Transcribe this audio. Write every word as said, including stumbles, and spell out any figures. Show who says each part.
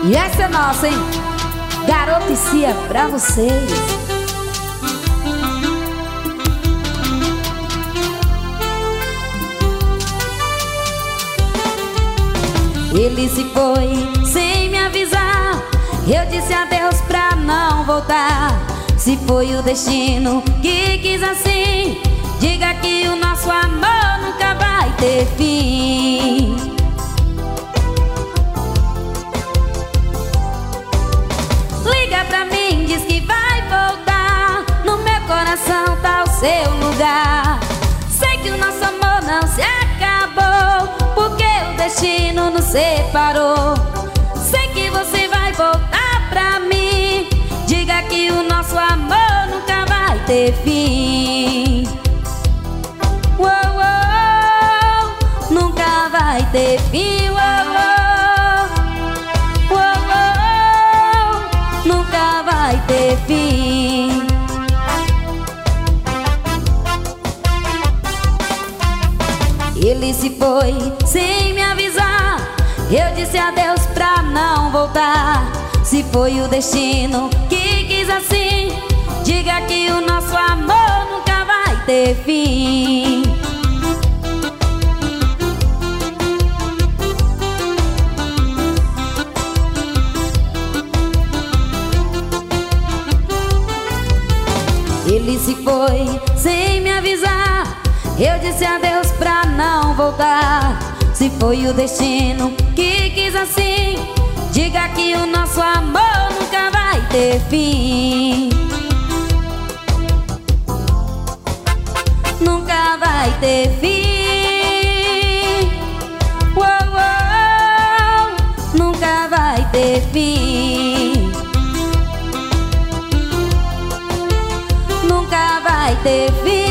Speaker 1: E essa é nossa, hein? Garoticia pra vocês. Ele se foi sem me avisar. Eu disse adeus pra não voltar. Se foi o destino que quis assim, diga que o nosso amor nunca vai ter fim. Liga pra mim, diz que vai voltar. No meu coração tá o seu lugar. Sei que o nosso amor não se acabou, porque o destino nos separou. Sei que você vai voltar pra mim. Diga que o nosso amor nunca vai ter fim. Uou, uou, nunca vai ter fim. Uou, uou, uou, uou, nunca vai ter fim. Ele se foi sem me avisar. Eu disse adeus pra não voltar. Se foi o destino que quis assim, diga que o nosso amor nunca vai ter fim. Ele se foi sem me avisar. Eu disse adeus pra não voltar. Se foi o destino que quis assim, diga que o nosso amor nunca vai ter fim. Nunca vai ter fim. Uou, uou, nunca vai ter fim. Nunca vai ter fim.